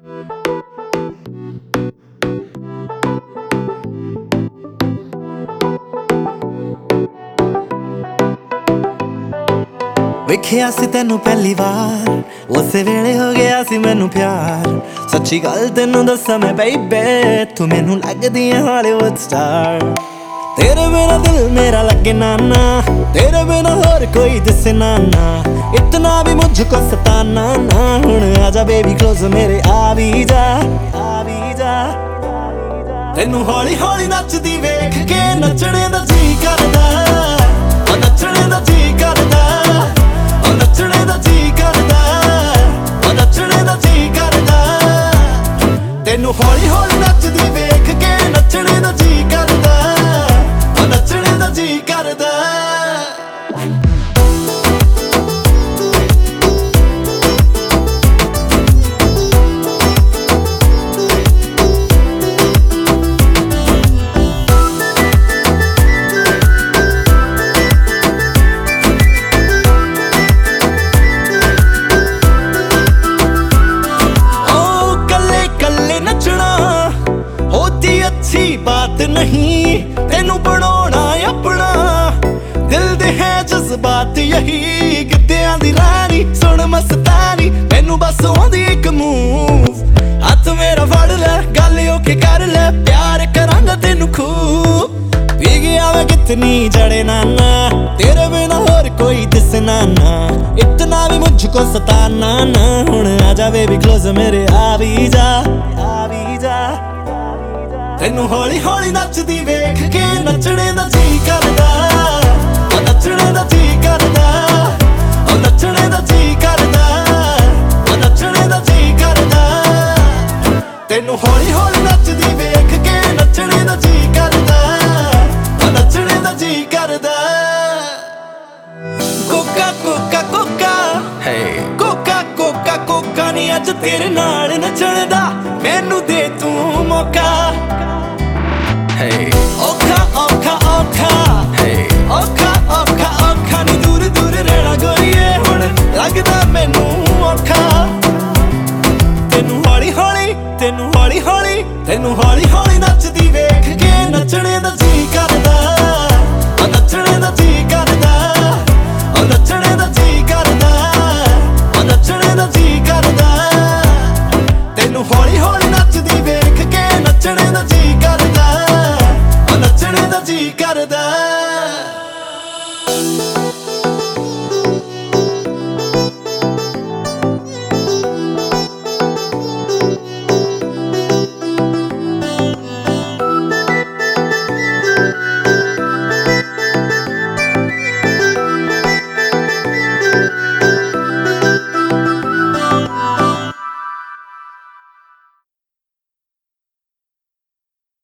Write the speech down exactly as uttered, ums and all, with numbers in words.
ਵੇਖਿਆ ਸੀ ਤੈਨੂੰ ਪਹਿਲੀ ਵਾਰ, ਉਸੇ ਵੇਲੇ ਹੋ ਗਿਆ ਸੀ ਮੈਨੂੰ ਪਿਆਰ। ਸੱਚੀ ਗੱਲ ਤੈਨੂੰ ਦੱਸਾਂ ਮੈਂ ਬੇਬੇ, ਤੂੰ ਮੈਨੂੰ ਲੱਗਦੀ ਹੈ ਹਾਲੀਵੁੱਡ ਸਟਾਰ। तेरे बिना दिल मेरा लगे ना ना, तेरे बिना और कोई दिसे ना ना, इतना भी मुझको सताना ना। हुण आजा बेबी क्लोज मेरे आ भी जा, आ भी जा। तेनू हौली हौली नचदी वेख के नचने दा जी करदा, ओ नचने दा जी करदा, ओ नचने दा जी करदा, ओ नचने दा जी करदा। तेनू हौली हौली नचदी वेख के नचने दा जी करदा, नचने दा जी करदा। ओ कल्ले कल्ले नचना होती अच्छी बात नहीं, तेनू बनाना अपना दिल दे है जज्बात यही। गिद्धियां दी रानी सुन मस्तानी, मैनू बस आउंदी इक मूव। हत्थ मेरा फड़ ले गल ओके कर ले, प्यार करांगा तेनू खूब। पी गया मैं कितनी जड़े नाना, तेरे बिना और कोई दिसना ना, इतना भी मुझको सताना ना। हुण आजा बेबी क्लोज मेरे आ भी जा, आ भी जा। तेनू हौली हौली नचदी वेख के नचने दा जी करदा, ओ नचने दा जी करदा, ओ नचने दा जी करदा, ओ नचने दा जी करदा। तेनू हौली हौली नचदी वेख के नचने दा जी करदा, ओ नचने दा जी करदा। कोका कोका कोका है, कोका कोका कोका नी अज तेरे नाल नचण दा, मैनू दे तू मौका। औखा औखा औखा औखा औखा औखा नी दूर दूर रहना गोरीए, हुण लगदा मैनू औखा। तेनू हौली हौली तेनू हौली हौली तेनू हौली हौली